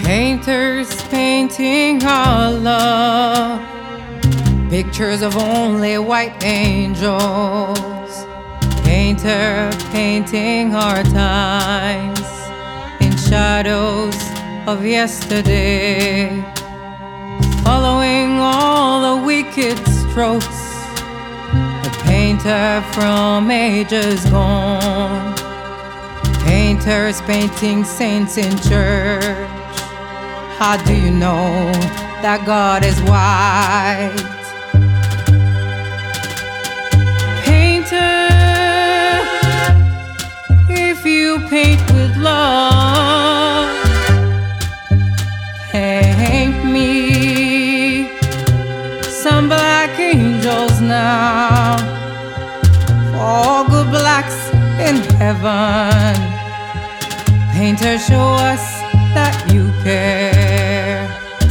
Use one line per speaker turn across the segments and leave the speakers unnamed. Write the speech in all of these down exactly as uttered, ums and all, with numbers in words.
Painters painting our love, pictures of only white angels. Painter painting our times in shadows of yesterday, following all the wicked strokes. A painter from ages gone. Painters painting saints in church. How do you know that God is white? Painter, if you paint with love, paint me some black angels now, for good blacks in heaven. Painter, show us that you care.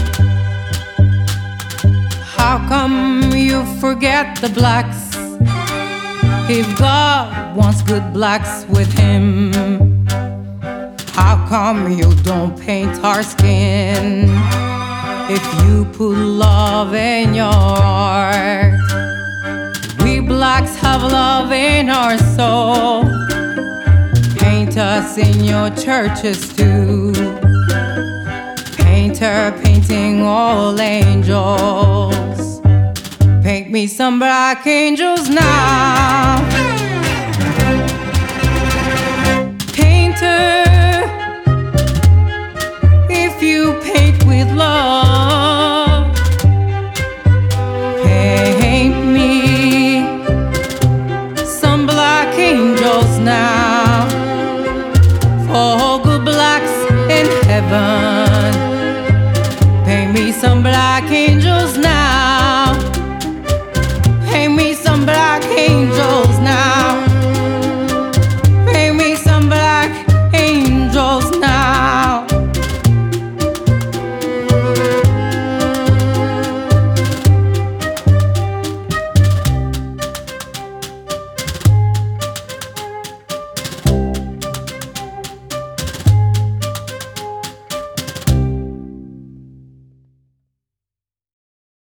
How come you forget the blacks if God wants good blacks with him? How come you don't paint our skin if you put love in your heart? We blacks have love in our soul. Paint us in your churches too. Painter painting all angels. Paint me some black angels now. Painter, if you paint with love, paint me some black angels now, for good blacks in heaven. Paint me some black angels now.